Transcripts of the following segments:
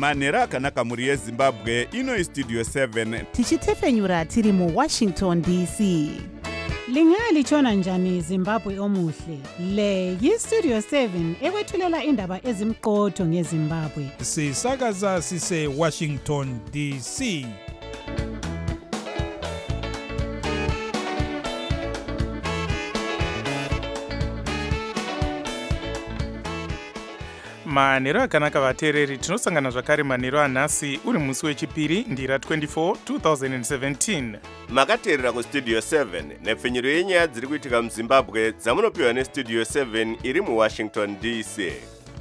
manhero akanaka mhuri yezimbabwe. Ino istudio 7 tichitefenyura tiri muWashington DC. Lingalitshona njani Zimbabwe omuhle? Le yiStudio 7 ekwethulela indaba ezimqotho ngeZimbabwe. Sisakaza sise Washington DC. manhero akanaka vateereri, tinosangana zvakare manhero anhasi uri musi wechipiri ndira 24 2017. makateerera kustudio 7 nepfenyuro yenyaya dziri kuitika muzimbabwe dzamunopiwa nestudio 7 iri muwashington DC.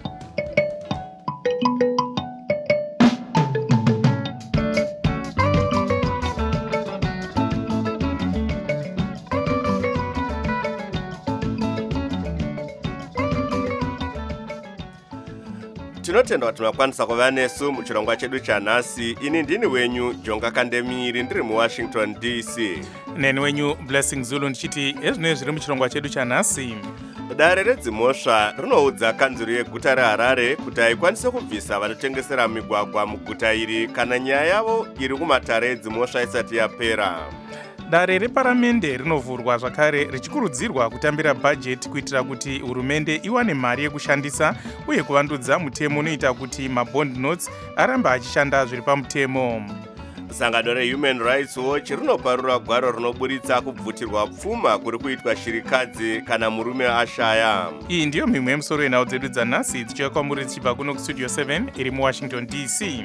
tinotenda kuti makwanisa kuva nesu muchirongwa chedu chanhasi. Ini ndini wenyu Jonga Kandemiri ndiri muwashington DC. Neni wenyu Blessing Zulu ndichiti ezvinoi zviri muchirongwa chedu chanhasi. Dare redzimhosva rinoudza kanzuru yeguta reHarare kuti haikwanise kubvisa vanotengesera migwagwa muguta iri kana nyaya yavo iri kumatare edzimhosva isati yapera. Dare reparamende rinovhurwa zvakare richikurudzirwa kutambira bhajeti kuitira kuti hurumende iwane mari yekushandisa uye kuvandudza mutemo unoita kuti mabond notes arambe achishanda zviri pamutemo. Sangano reHuman Rights Watch rinoparura gwaro rinoburitsa kubvutirwa pfuma kuri kuitwa shirikadzi kana murume ashaya. Iyi ndiyo mimwe yemusoro yenhau dzedu dzanhasi dzichiuya kwamuri dzichibva kuno kustudio 7 iri muWashington DC.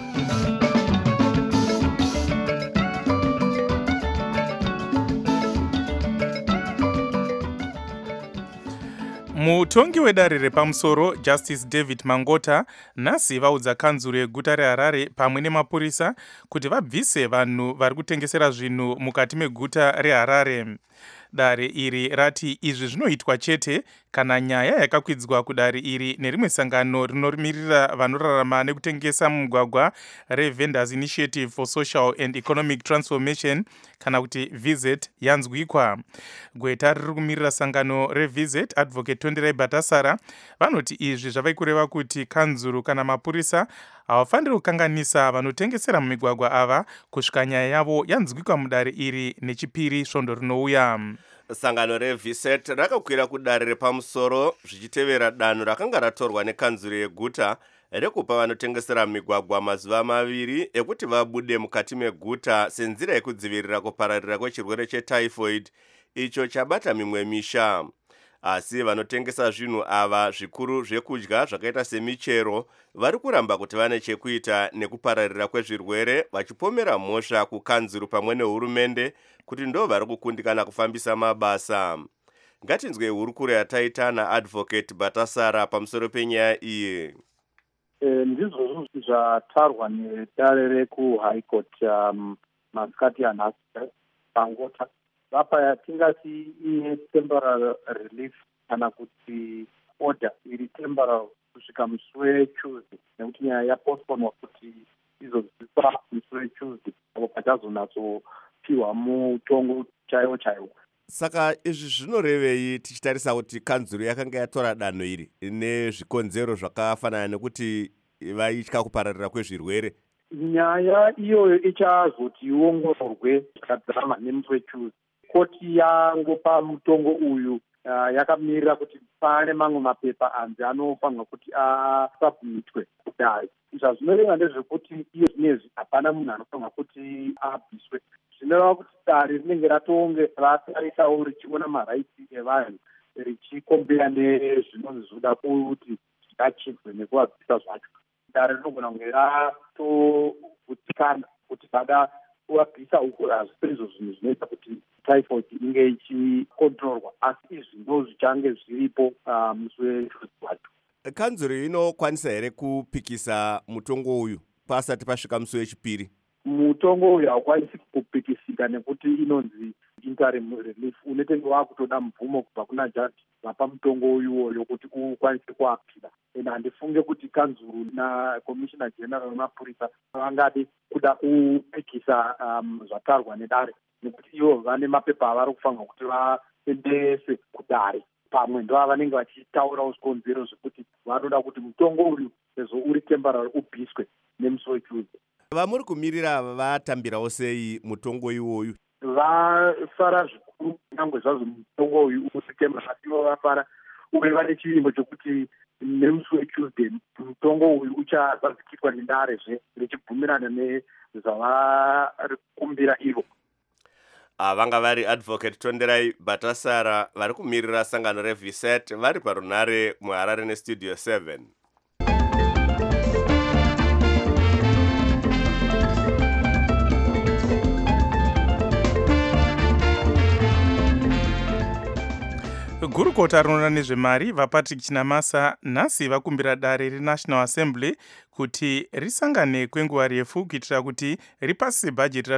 Mutongi wedare repamusoro Justice David Mangota nhasi vaudza kanzuru yeguta reHarare pamwe nemapurisa kuti vabvise vanhu vari kutengesera zvinhu mukati meguta reHarare. Dare iri rati izvi zvinoitwa chete kana nyaya yakakwidzwa kudare iri nerimwe sangano rinomirira vanorarama nekutengesa mumugwagwa reVendors Initiative for Social and Economic Transformation kana kuti VISET yanzwikwa. Gweta riri kumirira sangano reVISET Advocate Tondirai Bhatasara vanoti izvi zvava kureva kuti kanzuru kana mapurisa havafaniri kukanganisa vanotengesera mumigwagwa ava kusvika nyaya yavo yanzwikwa mudare iri nechipiri svondo rinouya. Sangano reVISET rakakwira kudare repamusoro zvichitevera danho rakanga ratorwa nekanzuru yeguta rekupa vanotengesera migwagwa mazuva 2 ekuti vabude mukati meguta senzira yekudzivirira kupararira kwechirwere chetyphoid icho chabata mimwe misha. Asi vanotengesa zvinhu ava zvikuru zvekudya zvakaita semichero vari kuramba kuti vane chekuita nekupararira kwezvirwere vachipomera mhosva kukanzuru pamwe nehurumende kuti ndo vari kukundikana kufambisa mabasa. Ngatinzwe hurukuro yataita naAdvocate Bhatasara pamusoro penyaya iyi. Ndizvo zvatarwa nedare rekuHigh Court masikati anhasi Mangota vapa yatingati iye temporary relief kana kuti order iri temporary kusvika musi weTuesday nekuti nyaya yapostponwa kuti izozipa musi weTuesday apo pachazonatsopiwa mutongo chaiwo chaiwo. Saka izvi zvinorevei tichitarisa kuti kanzuru yakanga yatora danho iri nezvikonzero zvakafanana nekuti vaitya kupararira kwezvirwere? Nyaya iyoyo ichazoti iongororwe zvakadzama nemusi weTuesday. Koti yangopa mutongo uyu yakamirira kuti pane mamwe mapepa anzi anofanirwa kuti asubmitwe kudare. Zvazvinoreva ndezvekuti iyo zvinezvi hapana munhu anofanirwa kuti abviswe. Zvinoreva kuti dare rinenge ratonge ratarisawo richiona maraiti evanhu richikombera nezvinonzi zvoda kuti zvingachedzwe nekuvabvisa zvacho. Dare rinogona kunge ratogutsikana kuti pada kuvabvisa uku hazvipe izvo zvinhu zvinoita kuti typhoid inge ichikontrolwa, asi izvi ndo zvichange zviripo musi weTuesday wacho. Kanzuru inokwanisa here kupikisa mutongo uyu pasati pasvika musi wechipiri? Mutongo uyu haukwanisi kupikisika nekuti inonzi interim relief. Unotenge wakutoda mvumo kubva kuna jaji vapa mutongo uyuwoyo kuti ukwanise kuapira. Handifunge kuti kanzuru naCommissioner General wemapurisa vangade kuda kupikisa zvatarwa nedare nekuti ivo vane mapepa avari kufanirwa kuti vaendese kudare. Pamwe ndo vanenge vachitaurawo zvikonzero zvekuti vanoda kuti mutongo uyu sezvo uri temporary ubviswe nemusi wetuesday. Vamuri kumirira vatambirawo sei mutongo iwoyu? Vafara zvikuru nyangwe zvazvo mutongo uyu uri temporary, ivo vafara uye vane chivimbo chokuti nemusi wetuesday mutongo uyu uchazadzikiswa nendarezve richibvumirana nezvavari kumbira ivo. Vanga vari Advocate Tonderai Batasara vari kumirira sangano reVSET vari parunare muHarare neStudio 7. Gurukota rinoona nezvemari vaPatrick Chinamasa nhasi vakumbira dare reNational Assembly kuti risangane kwenguva refu kuitira kuti ripasise bhajeti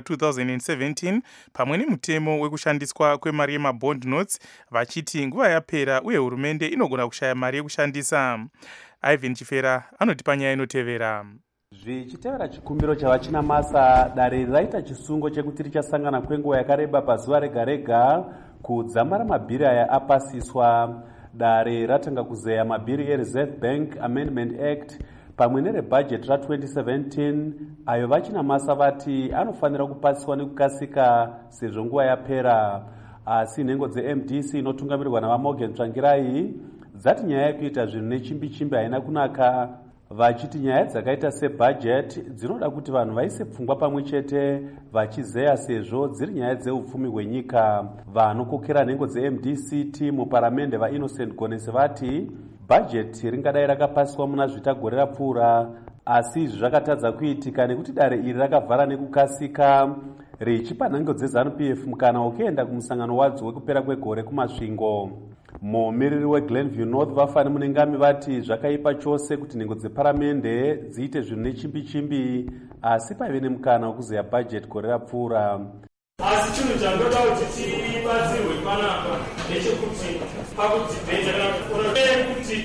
ra2017 pamwe nemutemo wekushandiswa kwemari yemabond notes, vachiti nguva yapera uye hurumende inogona kushaya mari yekushandisa. Ivan Chifera anotipa nyaya inotevera. Zvichitevera chikumbiro chavachinamasa, dare raita chisungo chekuti richasangana kwenguva yakareba pazuva rega rega kudzamara mabhiri aya apasiswa. Dare ratanga kuzeya mabhiri eReserve Bank Amendment Act pamwe nerebhajeti ra2017 ayo vachinamasa vati anofanira kupasiswa nekukasika sezvo nguva yapera. Asi nhengo dzeMDC inotungamirirwa navaMorgan Tsvangirai dzati nyaya yekuita zvinhu nechimbi-chimbi haina kunaka, vachiti nyaya dzakaita sebhajeti dzinoda kuti vanhu vaise pfungwa pamwe chete vachizeya sezvo dziri nyaya dzeupfumi hwenyika. Vanokokera nhengo dzeMDCT muparamende vaInnocent Gonese vati bhajeti ringadai rakapasiswa muna zvitagore rapfuura, asi izvi zvakatadza kuitika nekuti dare iri rakavhara nekukasika richipa nhengo dzeZANU-PF mukana wokuenda kumusangano wadzo wekupera kwegore kumasvingo. Mumiriri weGlenview North vafani munengami vati zvakaipa chose kuti nhengo dzeparamende dziite zvinhu nechimbi-chimbi asi paive nemukana wekuzeya bhajeti gore rapfuura. Asi chinhu chandoda kuti tibatsirwe panapa nechekuti pakudhibheta kana kuti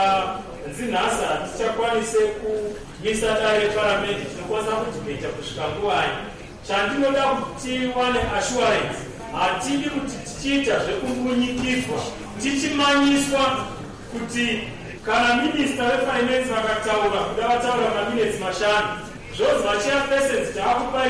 tanzinhasa hatichakwanise kuisa dare paramende tinokwanisa kudhibheta kusvika nguwai. Chandinoda kuti tiwane assurance, hatidi kuti tichiita zvekumbunyikidzwa tichimanyiswa kuti kana minista wefinance vakataura kuda vataura maminutes mashanu zvozi vachairpesons taakupai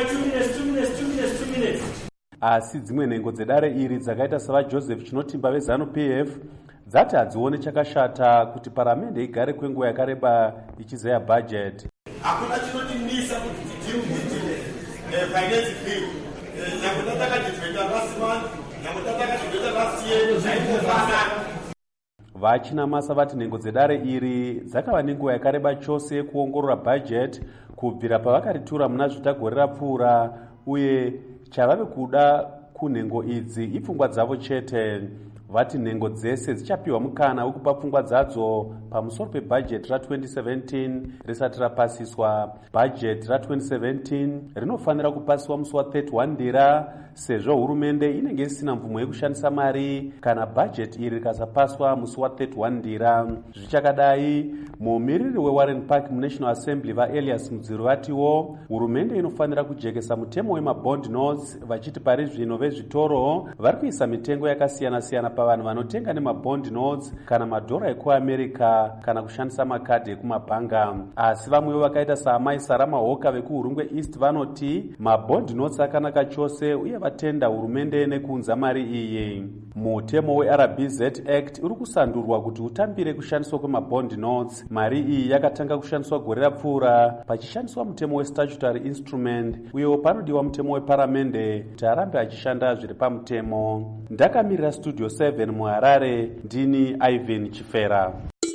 2 minutes. Asi dzimwe nhengo dzedare iri dzakaita savaJoseph Chinotimba veZANU-PF dzati hadzione chakashata kuti paramende igare kwenguva yakareba ichizeya bhajeti. Hakuna chinotimisa kuti tidirbhiti finance bill yakutataka dibheta last month yakutataka dibheta last year zvaimbofanana. Vachinamasa vati nhengo dzedare iri dzakava nenguva yakareba chose kuongorora bhajeti kubvira pavakaritura muna zvitagore rapfuura, uye chavave kuda kunhengo idzi ipfungwa dzavo chete. Vati nhengo dzese dzichapiwa mukana wekupa pfungwa dzadzo pamusoro pebhajeti ra2017 risati rapasiswa. Bhajeti ra2017 rinofanira kupasiswa musi wa31 Ndira sezvo hurumende inenge isina mvumo yekushandisa mari kana bhajeti iri rikasapaswa musi wa31 Ndira. Zvichakadai, mumiriri weWarren Park muNational Assembly vaElias Mudziru vatiwo hurumende inofanira kujekesa mutemo wemabond notes, vachiti pari zvino vezvitoro vari kuisa mitengo yakasiyana-siyana pavanhu vanotenga nemabond notes kana madhora ekuAmerica kana kushandisa makadhi ekumabhanga. Asi vamwewo vakaita saamai Sarama Hoka vekuHurungwe East vanoti mabond notes akanaka chose uye vatenda hurumende nekuunza mari iyi. Mutemo weRBZ Act uri kusandurwa kuti utambire kushandiswa kwemabond notes. Mari iyi yakatanga kushandiswa gore rapfuura pachishandiswa mutemo westatutory instrument, uyewo panodiwa mutemo weparamende kuti arambe achishanda zviri pamutemo. Ndakamirira Studio 7 muHarare, ndini Ivan Chifera.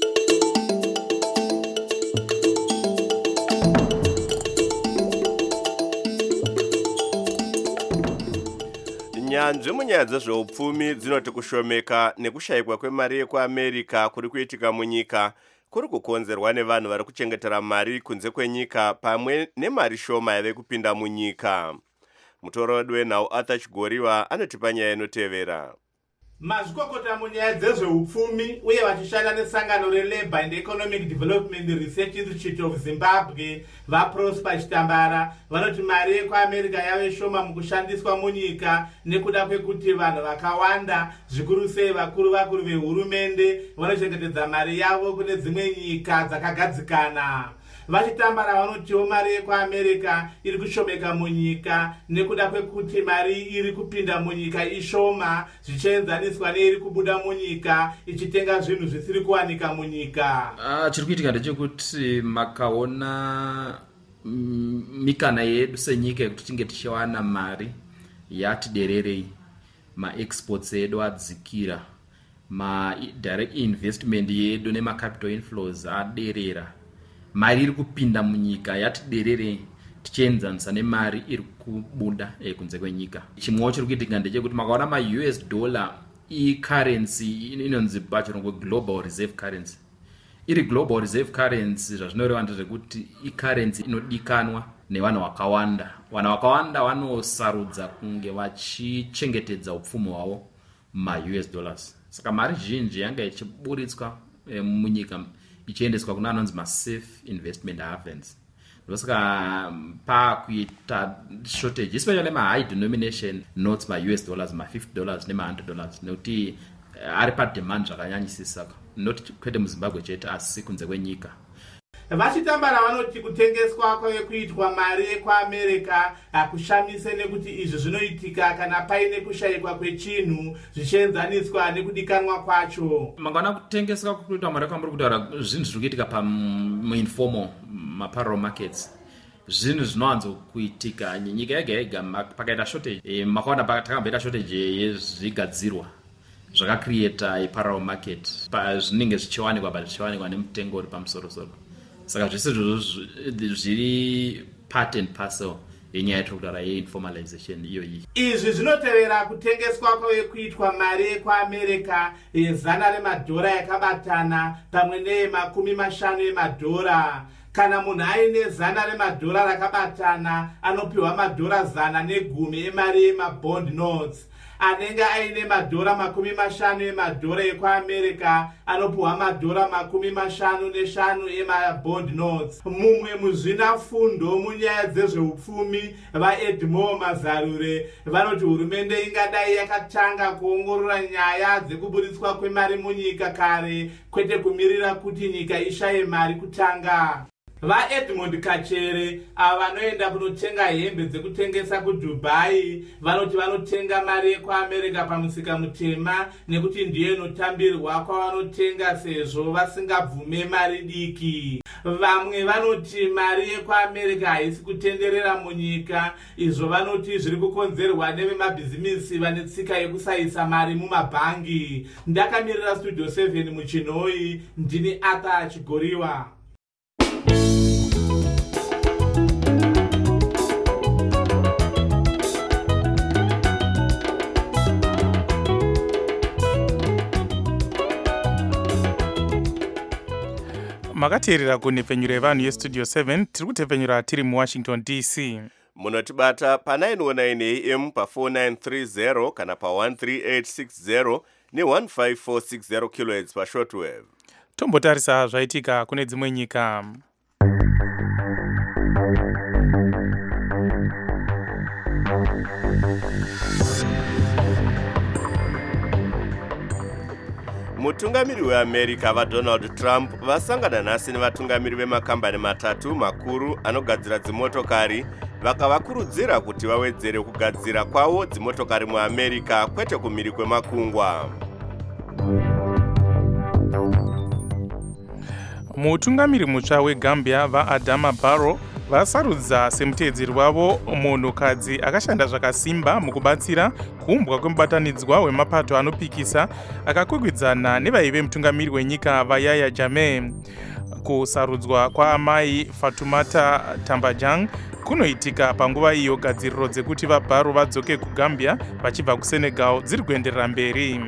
Nyanzvi munyaya dzezveupfumi dzinoti kushomeka nekushayikwa kwemari yekuAmerica kuri kuitika munyika kuri kukonzerwa nevanhu vari kuchengetera mari kunze kwenyika pamwe nemari shoma yave kupinda munyika. Mutorodi wenhau Arthur Chigoriwa anotipa nyaya inotevera. mazvikokota munyaya dzezveupfumi uye vachishanda nesangano relabour and economic development research institute of zimbabwe vaprosper chitambara vanoti mari yekuamerica yave shoma mukushandiswa munyika nekuda kwekuti vanhu vakawanda zvikuru sei vakuru vehurumende vanochengetedza mari yavo kune dzimwe nyika dzakagadzikana. Vachitambara vanotiwo mari yekuamerica iri kushomeka munyika nekuda kwekuti mari iri kupinda munyika ishoma zvichienzaniswa neiri kubuda munyika ichitenga zvinhu zvisiri kuwanika munyika. Chiri kuitika ndechekuti makaona mikana yedu senyika yekuti tinge tichiwana mari yati dererei, maexports edu adzikira, madirect investment yedu nemacapital inflows aderera, mari iri kupinda munyika yati derere tichienzanisa nemari iri kubuda kunze kwenyika. Chimwewo chiri kuitika ndechekuti makaona ma-US dollar i-currency inonzi pachirungu global reserve currency. Iri global reserve currency zvazvinoreva ndezvekuti i-currency inodikanwa nevanhu vakawanda. Vanhu vakawanda vanosarudza kunge vachichengetedza upfumi hwavo ma-US dollars. Saka mari zhinji yanga ichiburitswa munyika ichiendeswa kuna anonzi ma-safe investment havens. Ndosaka pakuita shortage, especially ma-high denomination notes, ma-US dollars, ma-$50 nema-$100, nekuti ari pa-demand zvakanyanyisisa, not kwete muZimbabwe chete asi kunze kwenyika. Vachitambara vanoti kutengeswa kwekuitwa mari yekuamerica hakushamise nekuti izvi zvinoitika kana paine kushayikwa kwechinhu zvichienzaniswa nekudikanwa kwacho. Makaona kutengeswa kwekuitwa mari kwamuri kutaura zvinhu zviri kuitika pamuinformal maparallel markets, zvinhu zvinowanzo kuitika nyika yega yega pakaita shortage. Makaona takamboita shortage yezvigadzirwa zvakacreata parallel market, zvinenge zvichiwanikwa zvichiwanikwa nemutengo uri pamusoro-soro. Saka zvese zviri part and parcel yenyaya yatokutaura yeinformalization iyoyi. Izvi zvinotevera kutengeswa kwekuitwa mari yekuamerica $100 yakabatana pamwe ne50 emadhora. Kana munhu aine $100 rakabatana anopiwa $110 negumi emari yemabond notes. Anenge aine $50 emadhora ekuamerica anopiwa $55 emabond notes. Mumwe muzvinafundo munyaya dzezveupfumi vaEdmore Mazarure vanoti hurumende ingadai yakatanga kuongorora nyaya dzekuburitswa kwemari munyika kare kwete kumirira kuti nyika ishaye mari kutanga. VaEdmond Kachere ava vanoenda kunotenga hembe dzekutengesa kuDubai vanoti vanotenga mari yekuamerica pamusika mutema nekuti ndiyo inotambirwa kwavanotenga sezvo vasingabvume mari diki. Vamwe vanoti mari yekuamerica haisi kutenderera munyika, izvo vanoti zviri kukonzerwa nevemabhizimisi vane tsika yekusaisa mari mumabhangi. Ndakamirira Studio 7 muChinoi, ndini Arthur Chigoriwa. Makateerera kunhepfenyuro yevanhu yestudio 7 tiri kutepfenyura tiri muWashington DC. Munotibata pa 919 AM pa 4930 kana pa 13860 ne 15460 kHz pa shortwave. Tombotarisa zvaitika kune dzimwe nyika. Mutungamiri weAmerica vaDonald Trump vasangana nhasi nevatungamiri vemakambani matatu makuru anogadzira dzimotokari vakavakurudzira kuti vawedzere kugadzira kwavo dzimotokari muAmerica kwete kumhiri kwemakungwa. Mutungamiri mutsva weGambia vaAdama Barrow vasarudza semuteedzeri wavo munhukadzi akashanda zvakasimba mukubatsira kuumbwa kwemubatanidzwa wemapato anopikisa akakwikwidzana nevaive mutungamiri wenyika vaYahya Jammeh. Kusarudzwa kwaamai Fatumata Tambajang kunoitika panguva iyo gadziriro dzekuti vaBarrow vadzoke kuGambia vachibva kuSenegal dziri kuenderera mberi.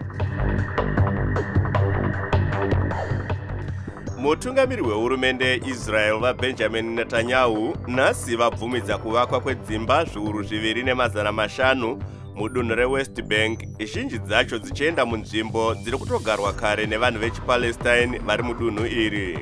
Mutungamiri wehurumende yeIsrael vaBenjamin Netanyahu nhasi vabvumidza kuvakwa kwedzimba zviuru 2,500 mudunhu rewest bank, zhinji dzacho dzichienda munzvimbo dziri kutogarwa kare nevanhu vechipalestine vari mudunhu iri.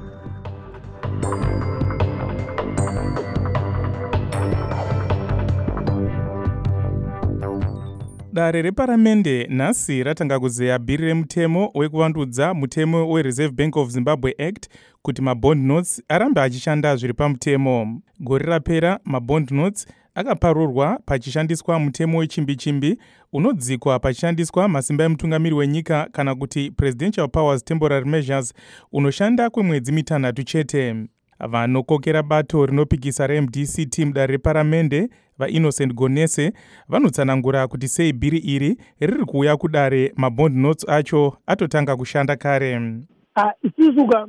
Dare reparamende nhasi ratanga kuzeya bhiri remutemo wekuvandudza mutemo weReserve Bank of Zimbabwe Act kuti mabond notes arambe achishanda zviri pamutemo. Gore rapera mabond notes akaparurwa pachishandiswa mutemo wechimbi-chimbi unodzikwa pachishandiswa masimba emutungamiri wenyika kana kuti Presidential Powers Temporary Measures unoshanda kwemwedzi mitanhatu chete. Vanokokera bato rinopikisa reMDC mudare reparamende vaInnocent Gonese vanotsanangura kuti sei bhiri iri riri kuuya kudare mabond notes acho atotanga kushanda kare. Isisuka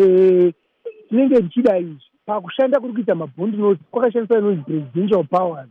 tinenge tichida izvi pakushanda kuri kuita mabond notes kwakashandiswa inonzi Presidential Powers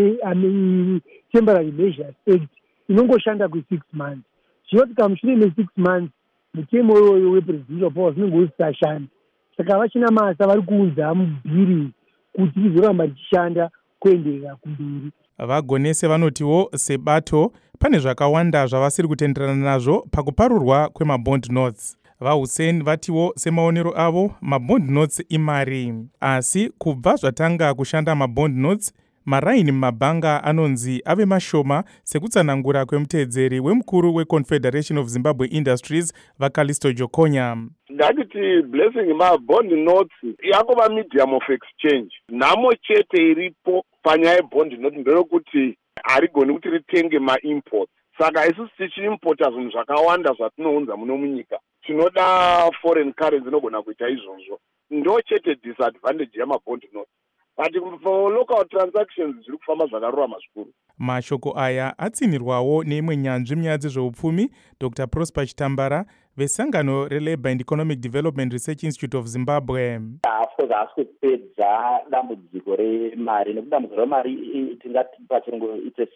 Temporary Measures Act inongoshanda kwe6 months. Zvinoti kamushure me6 months mutemo iwoyo wePresidential Powers unenge usisashanda. Saka vachina masa vari kuudza mubhiri kuti rizoramba richishanda kuenderera kumberi. Vagonese vanotiwo sebato pane zvakawanda zvavasiri kutenderana nazvo pakuparurwa kwemabond notes. VaHussein vatiwo semaonero avo mabond notes imari, asi kubva zvatanga kushanda mabond notes maraini mumabhanga anonzi ave mashoma sekutsanangura kwemutedzeri wemukuru weConfederation of Zimbabwe Industries vaCallisto Jokonya. Ndakiti blessing mabond notes yakova medium of exchange. Nhamo chete iripo panyaya yebond note ndeyokuti harigoni kuti ritenge maimports. Saka isusu tichiimporta zvinhu zvakawanda zvatinounza muno munyika. Tinoda foreign currency inogona kuita izvozvo. Ndo chete disadvantage yamabond notes. But for local transactions zviri kufamba zvakarurama zvikuru. Mashoko aya atsinirwawo neimwe nyanzvi munyaya dzezveupfumi Dr. Prosper Chitambara vesangano reLabour and Economic Development Research Institute of Zimbabwe. Haasi kupedza dambudziko remari nekuti dambudziko remari tingati pachirungu it's a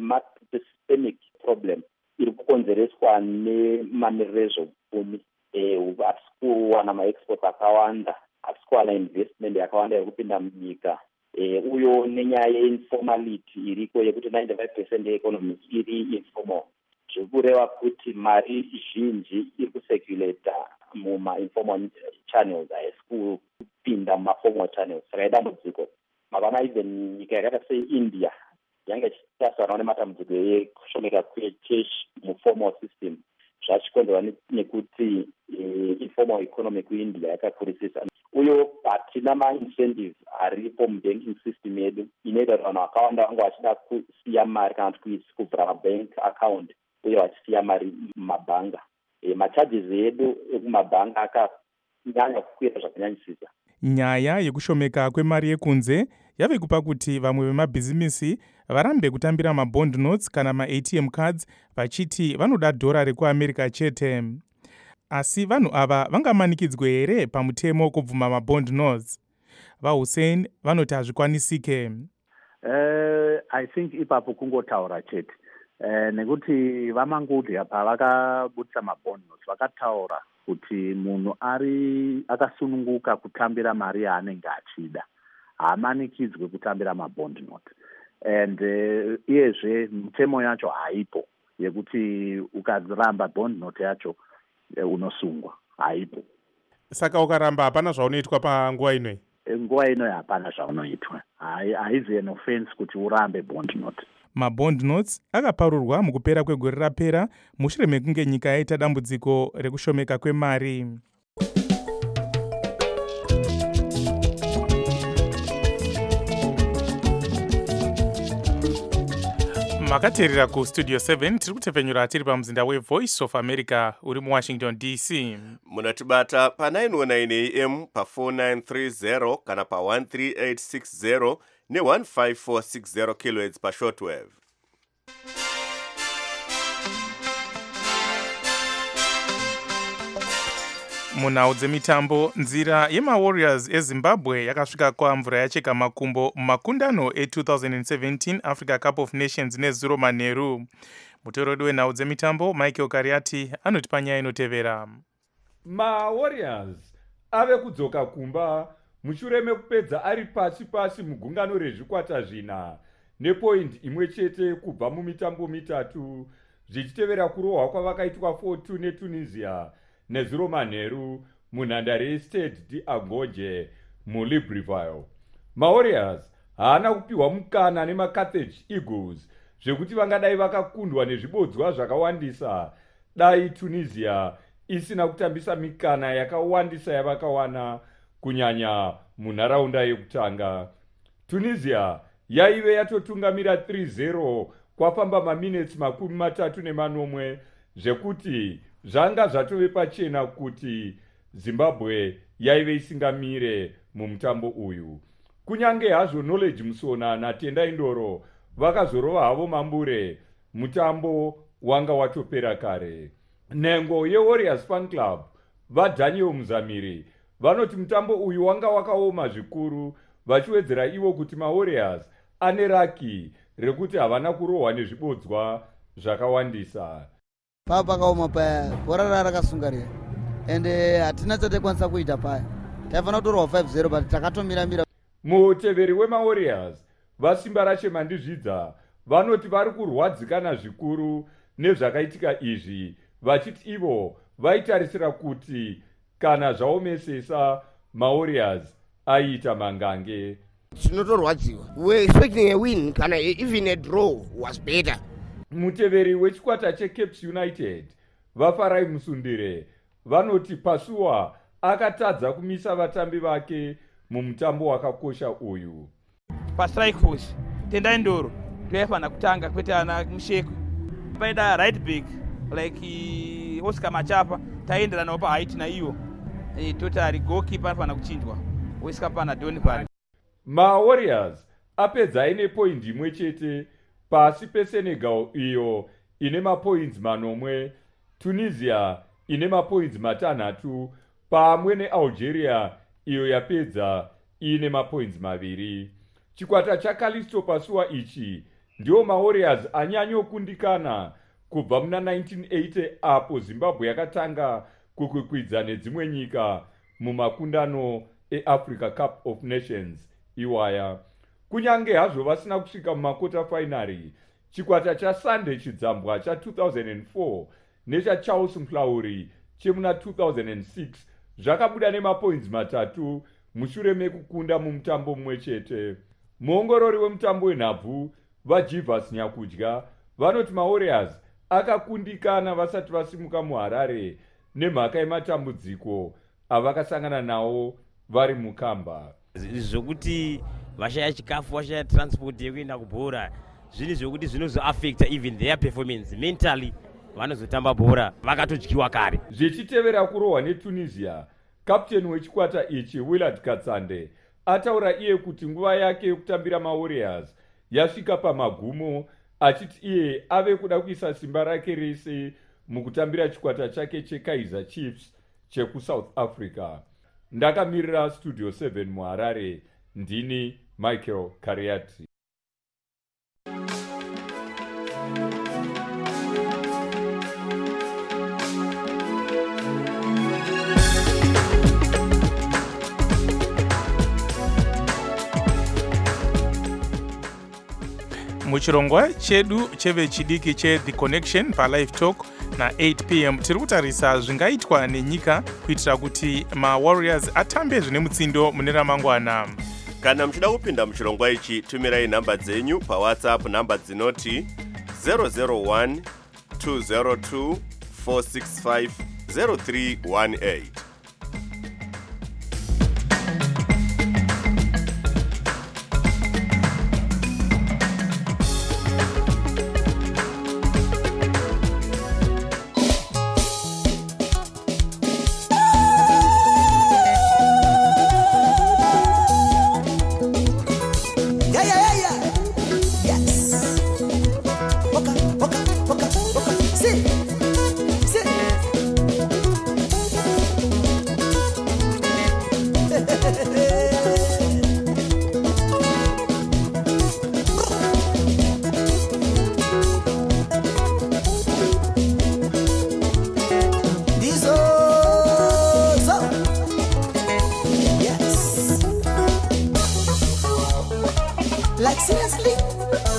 systemic problem iri kukonzereswa nemamiriro ezveupfumi. Hatisi kuwana maexport akawanda, hatisi kuwana investment yakawanda iri kupinda munyika, uyo nenyaya yeinformality iriko yekuti 95% yeeconomy iri informal. Zviri kureva kuti mari zhinji iri kuseculata muma-informal channels, haisi kupinda muma-formal channels. Saka idambudziko. Mavana even nyika yakaita seIndia yange ichitasana nematambudziko ekushomeka kwechechi muformal system. Zvachikonzerwa nekuti informal economy kuIndia yakakurisisa. Uyo hatina ma-incentives aripo mubanking system yedu inoita kuti vanhu vakawanda vange vachida kusiya mari kana kuti kuvhura mabank account uye vachisiya mari mumabhanga. Macharges edu ekumabhanga akanyanya kukwira zvakanyanyisisa. Nyaya yekushomeka kwemari yekunze yave kupa kuti vamwe vemabhizimisi varambe kutambira mabond notes kana maATM cards vachiti vanoda dhora rekuAmerica chete. Asi vanhu ava vangamanikidzwe here pamutemo kubvuma mabond notes? VaHussein vanoti hazvikwanisike. I think ipapo kungotaura chete. Nekuti vaMangudya pavakabudisa mabond notes vakataura kuti munhu akasununguka kutambira mari yaanenge achida haamanikidzwe kutambira mabond note. And iyezve mutemo yacho haipo yekuti ukaramba bond note yacho unosungwa, haipo. Saka ukaramba hapana zvaunoitwa panguva inoyi? Nguva inoyi hapana zvaunoitwa. Haizi an offense kuti urambe bond note. Mabond notes akaparurwa mukupera kwegore rapera mushure mekunge nyika yaita dambudziko rekushomeka kwemari. Makateerera kustudio 7 tiri kutepfenyura tiri pamuzinda weVoice of America uri muWashington DC. Munatibata pa 919 AM pa 4930 kana pa 13860 ne 15460 kHz pa shortwave. Munhau dzemitambo, nzira yemaWarriors eZimbabwe yakasvika kwamvura yacheka makumbo mumakundano e2017 Africa Cup of Nations nezuro manheru. Muteurodi wenhau dzemitambo Michael Kariati anotipa nyaya inotevera. MaWarriors ave kudzoka kumba mushure mekupedza ari pashi mugungano rezvikwata zvina nepoindi imwe chete kubva mumitambo mitatu, zvichitevera kurohwa kwavakaitwa 4-2 netunisia nezuro manheru munhandare yestade d'Angonje mulibreville. Mawarriors haana kupiwa mukana nemacarthage eagles zvekuti vangadai vakakundwa nezvibodzwa zvakawandisa dai tunisia isina kutambisa mikana yakawandisa yavakawana kunyanya munharaunda yekutanga. Tunisia yaive yatotungamira 3-0 kwafamba maminitsi 30 zvekuti zvanga zvatove pachena kuti Zimbabwe yaive isingamire mumutambo uyu. Kunyange hazvo Knowledge Musona naTenda Indoro vakazorova havo mambure, mutambo wanga watopera kare. Nhengo yeWarriors Fan Club vaDaniel Muzamiri vanoti mutambo uyu wanga wakaoma zvikuru, vachiwedzera ivo kuti maWarriors ane raki rekuti havana kurohwa nezvibodzwa zvakawandisa. Pakaoma paya, bhora rakasungarira ende hatina chatakwanisa kuita paya. Taifanira kutorwa 5-0 but takatomira. Muteveri wemaWarriors vasimba rache Mandizvidza vanoti vari kurwadzikana zvikuru nezvakaitika izvi, vachiti ivo vaitarisira kuti kana zvaomesesa maWarriors aiita mangange. Tinotorwadziwa. We were expecting a win, kana even a draw was better. Muteveri wechikwata cheCapes United Vafarai Musundire vanoti Pasua akatadza kumisa vatambi vake mumutambo wakakosha uyu. Pastrike force Tenda Indoro toyafana kutanga kwete ana Musheko paida right back like Oscar Machapa taendera nawo pa height na iyo totally goalkeeper afana kuchinjwa Oscar pana Don Pan. maWarriors apedza ine point imwe chete pasi peSenegal iyo ine mapoints 9, Tunisia ine mapoints 6 pamwe neAlgeria iyo yapedza ine mapoints 2. Chikwata chaKalisto Pasua ichi ndio maWarriors anyanyokundikana kubva muna 1980 apo Zimbabwe yakatanga kukwikwidza nedzimwe nyika mumakundano eAfrica Cup of Nations iwaya. Kunyange hazvo vasina kusvika mumakota finary, chikwata chaSunday Chidzambwa cha2004 nechaCharles Mhlauri chemuna 2006 zvakabuda nemapoints 3 mushure mekukunda mumutambo mumwe chete. Muongorori wemutambo wenhabvu vaJivas Nyakudya vanoti maWarriors akakundikana vasati vasimuka muHarare nemhaka yematambudziko avakasangana nawo vari mukamba. Zvokuti vashaya chikafu, vashaya transport yekuenda kubhora, zvinhu zvokuti zvinozoaffecta even their performance mentally, vanozotamba bhora vakatodyiwa kare. Zvichitevera kurohwa neTunisia, kapteni wechikwata ichi Willard Katsande ataura iye kuti nguva yake yekutambira maWarriors yasvika pamagumo, achiti iye ave kuda kuisa simba rake rese mukutambira chikwata chake cheKaizer Chiefs chekuSouth Africa. Ndakamirira Studio 7 muHarare, ndini Michael Kariati. muchirongwa chedu chevechidiki cheThe Connection paLive Talk na8 p.m. tiri kutarisa zvingaitwa nenyika kuitira kuti maWarriors atambe zvine mutsindo mune ramangwana. Kana muchida kupinda muchirongwa ichi, tumirai nhamba dzenyu paWhatsApp, nhamba dzinoti 001 202 465 0318. Like seriously?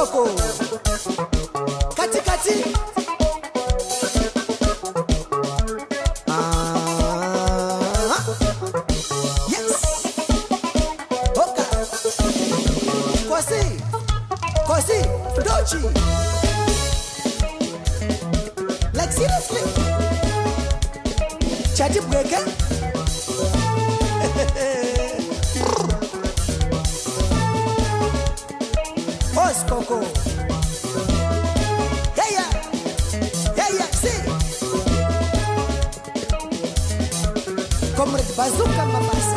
Coco Kati Kati Yes Oka Kwasi Dochi Like seriously Chati Breaker Os Coco Yeah, see Comrade Bazooka Mabasa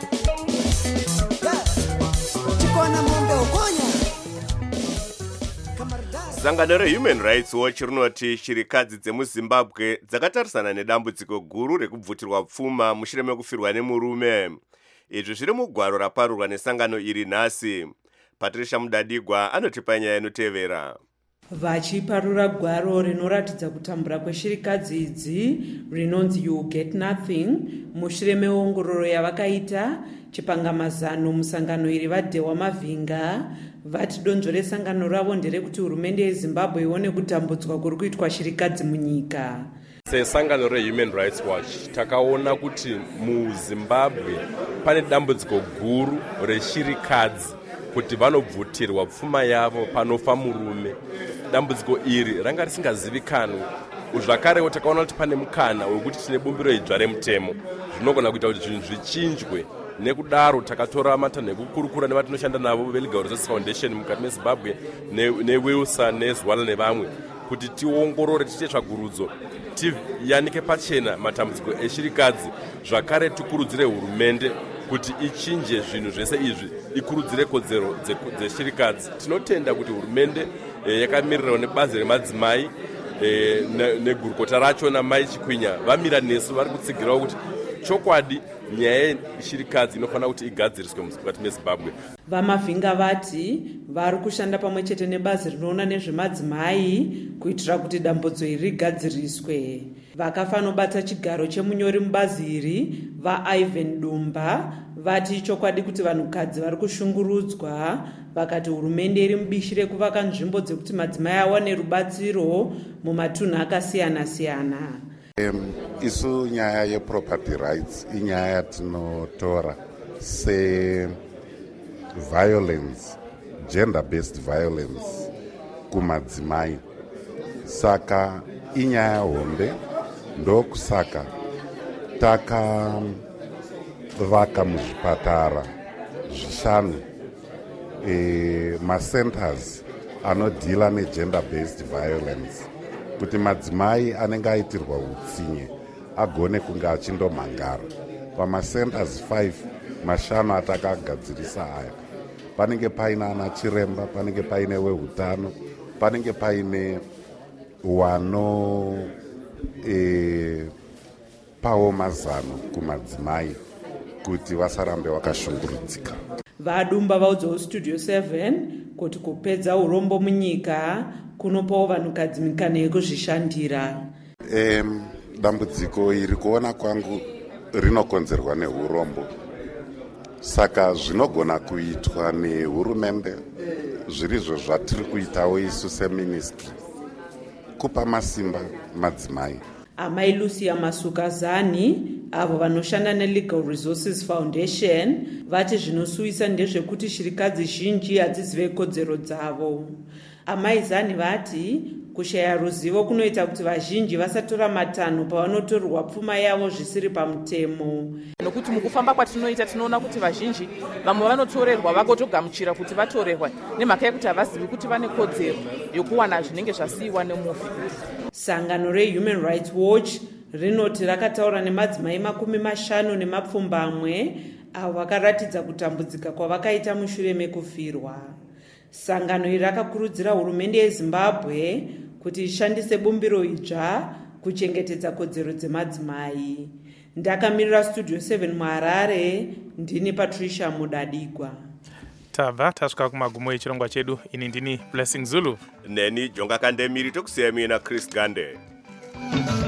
Chikona Mombe Okonya Sangano reHuman Rights Watch rinoti shirikadzi dzemuZimbabwe dzakatarisana nedambudziko guru rekubvutirwa pfuma mushure mekufirwa nemurume. Izvi zviri mugwaro raparurwa nesangano iri nhasi. Patricia Mudadigwa anotipa nyaya inotevera. Vachiparura gwaro rinoratidza kutambura kweshirikadzi idzi rinonzi You Get Nothing mushure meongororo yavakaita chipangamazano musangano iri vadhewa mavhinga vati donzvo resangano ravo nderekuti hurumende yeZimbabwe ione kutambudzwa kuri kuitwa shirikadzi munyika. Sesangano reHuman Rights Watch takaona kuti muZimbabwe pane dambudziko guru reshirikadzi kuti vanobvutirwa pfuma yavo panofa murume. Dambudziko iri ranga risingazivikanwi. Zvakarewo takaona kuti pane mukana wekuti tine bumbiro idzva remutemo zvinogona kuita kuti zvinhu zvichinjwe. Nekudaro takatora matanho ekukurukura nevatinoshanda navo veLegal Resources Foundation mukati meZimbabwe neWilson neZwala nevamwe kuti tiongorore tiite tsvagurudzo tiyanike pachena matambudziko eshirikadzi zvakare tikurudzire hurumende kuti ichinje zvinhu zvese izvi ikurudzire kodzero dzeshirikadzi. Tinotenda kuti hurumende yakamirirawo nebazi remadzimai negurukota racho naMai Chikwinya vamira nesu vari kutsigirawo kuti chokwadi nyaya yeshirikadzi inofanira kuti igadziriswe mukati meZimbabwe. Vamavhinga vati vari kushanda pamwe chete nebazi rinoona nezvemadzimai kuitira kuti dambudzo iri rigadziriswe. Vakafanobata chigaro chemunyori mubazi iri vaIvan Dumba vati chokwadi kuti vanhukadzi vari kushungurudzwa vakati hurumende iri mubishi rekuvaka nzvimbo dzekuti madzimai awane rubatsiro mumatunhu akasiyana-siyana. Isu nyaya yeproperty rights inyaya yatinotora violence, gender-based violence kumadzimai. Saka inyaya hombe ndokusaka takavaka muzvipatara zvishanu macenters anodhila negender-based violence kuti madzimai anenge aitirwa utsinye agone kunge achindomhangara. Pamacenters 5 mashanu atakagadzirisa aya panenge paine ana chiremba, panenge paine wehutano, panenge paine pawo mazano kumadzimai kuti vasarambe vakashungurudzika. Vadumba vaudzawo Studio 7 kuti kupedza urombo munyika kunopawo vanhukadzi mikana yekuzvishandira. Dambudziko iri kuona kwangu rinokonzerwa neurombo. Saka zvinogona kuitwa nehurumende zvirizvo zvatiri kuitawo isu seministry kupa masimba madzimai. Amai Lucia Masukazani avo vanoshanda neLegal Resources Foundation vati zvinosuvisa ndezvekuti shirikadzi zhinji hadzizive kodzero dzavo. Amai Zani vati kushaya ruzivo kunoita kuti vazhinji vasatora matanho pavanotorwa pfuma yavo zvisiri pamutemo. Nokuti mukufamba kwatinoita tinoona kuti vazhinji vamwe vanotorerwa vagotogamuchira kuti vatorerwa nemhaka yekuti havazivi kuti vane kodzero yokuwana zvinenge zvasiyiwa nemufi. Sangano reHuman Rights Watch rinoti rakataura nemadzimai 50 avo vakaratidza kutambudzika kwavakaita mushure mekufirwa. Sangano iri rakakurudzira hurumende yeZimbabwe kuti ishandise bumbiro idzva kuchengetedza kodzero dzemadzimai. Ndakamirira Studio 7 muHarare, ndini Patricia Mudadigwa. Tabva tasvika kumagumo echirongwa chedu. Ini ndini Blessing Zulu. Neni Jonga Kandemiri tokusiyamina Chris Gande.